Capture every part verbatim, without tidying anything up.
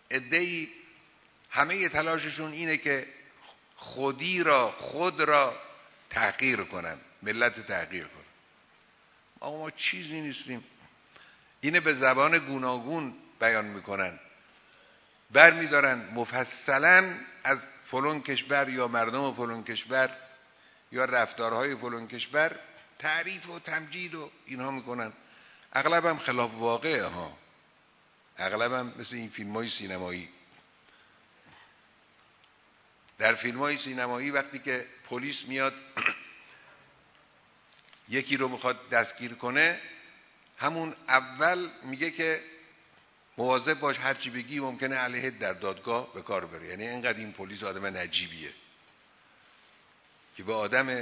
عده‌ای همه تلاششون اینه که خودی را خود را تحقیر کنن، ملت تحقیر کنن. آقا ما چیزی نیستیم. اینه به زبان گوناگون بیان میکنن، بر میدارن مفصلا از فلان کشور یا مردم فلان کشور یا رفتارهای فلان کشور تعریف و تمجید و اینها میکنن. اغلب هم خلاف واقعه ها، اغلب هم مثل این فیلم های سینمایی. در فیلم های سینمایی وقتی که پلیس میاد یکی رو میخواد دستگیر کنه، همون اول میگه که مواظب باش هرچی بگی ممکنه علیه در دادگاه به کار بره. یعنی اینقدر این پلیس آدم نجیبیه که به آدم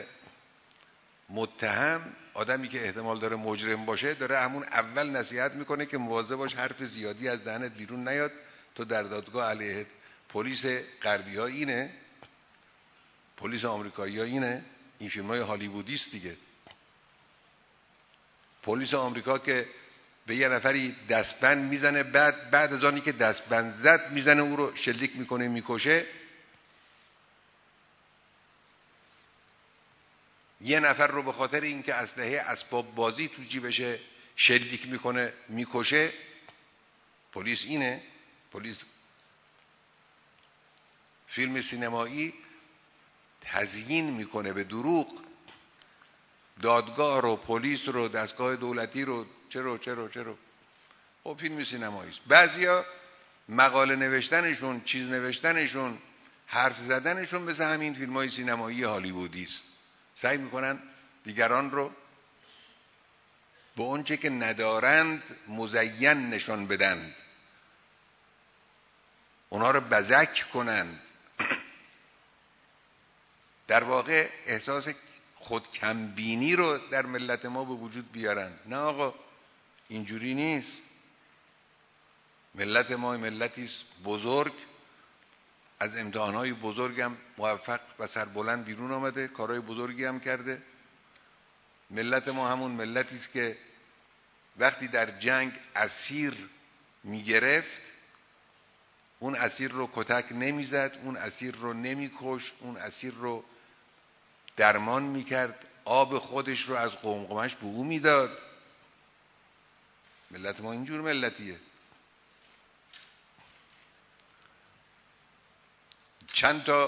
متهم، آدمی که احتمال داره مجرم باشه، داره همون اول نصیحت میکنه که مواظب باش حرف زیادی از دهنت بیرون نیاد تو در دادگاه علیه. پلیس غربی ها اینه، پلیس آمریکایی ها اینه. این فیلم های هالیوودی است دیگه. پلیس آمریکا که به یه نفری دستبند میزنه، بعد بعد از آنی که دستبند زد میزنه او رو شلیک میکنه میکشه. یه نفر رو به خاطر اینکه اسلحه اسباب بازی تو جیبشه شلیک میکنه میکشه. پلیس اینه. پلیس فیلم سینمایی تزیین میکنه به دروغ دادگاه رو، پلیس رو، دستگاه دولتی رو. چرا چرا چرا خب فیلم سینمایی است. بعضیا مقاله نوشتنشون، چیز نوشتنشون، حرف زدنشون مثل همین فیلم‌های سینمایی هالیوودی است. سعی میکنن دیگران رو به اونچه که ندارند مزین نشان بدند، اونا رو بزک کنند، در واقع احساس خود کمبینی رو در ملت ما به وجود بیارن. نه آقا اینجوری نیست. ملت ما ملتی است بزرگ، از امتحانهای بزرگ هم موفق و سربلند بیرون آمده، کارهای بزرگی هم کرده. ملت ما همون ملتی است که وقتی در جنگ اسیر میگرفت اون اسیر رو کتک نمیزد، اون اسیر رو نمیکشت، اون اسیر رو درمان میکرد، آب خودش رو از قمقمش به او میداد. ملت ما اینجور ملتیه. چند تا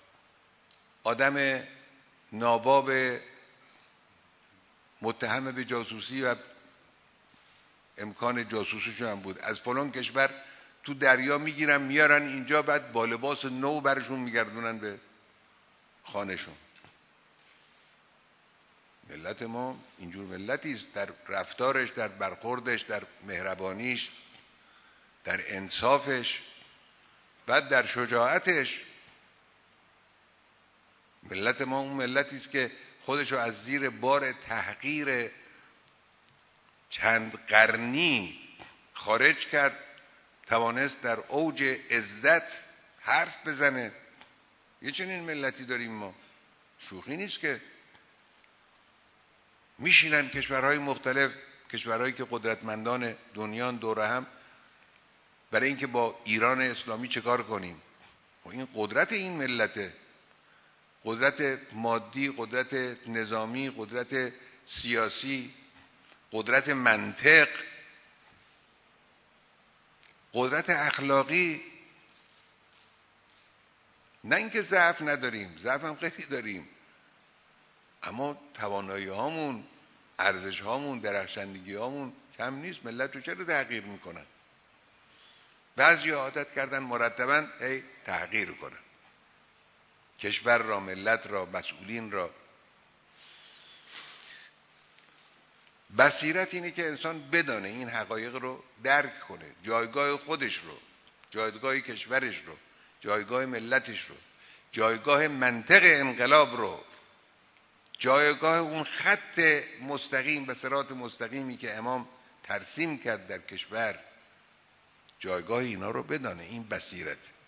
آدم ناباب متهم به جاسوسی و امکان جاسوسیشون هم بود، از فلان کشور تو دریا میگیرن میارن اینجا، بعد با لباس نو برشون میگردونن به خانهشون. ملت ما اینجور ملتی است، در رفتارش، در برخوردش، در مهربانیش، در انصافش، بعد در شجاعتش. ملت ما اون ملتی است که خودشو از زیر بار تحقیر چند قرنی خارج کرد، توانست در اوج عزت حرف بزنه. یه چنین ملتی داریم ما، شوخی نیست که. میشینن کشورهای مختلف، کشورهایی که قدرتمندان دنیان دور هم، برای اینکه با ایران اسلامی چه کار کنیم. و این قدرت این ملته، قدرت مادی، قدرت نظامی، قدرت سیاسی، قدرت منطق، قدرت اخلاقی. نه اینکه ضعف نداریم، ضعف هم خیلی داریم، اما توانایی هامون، ارزش هامون، درخشندگی هامون کم نیست. ملت رو چرا تحقیر میکنن؟ بعضی عادت کردن مرتباً هی تحقیر کنن کشور را، ملت را، مسئولین را. بصیرت اینه که انسان بدانه، این حقایق رو درک کنه، جایگاه خودش رو، جایگاه کشورش رو، جایگاه ملتش رو، جایگاه منطق انقلاب رو، جایگاه اون خط مستقیم و صراط مستقیمی که امام ترسیم کرد در کشور، جایگاه اینا رو بدانه. این بصیرت.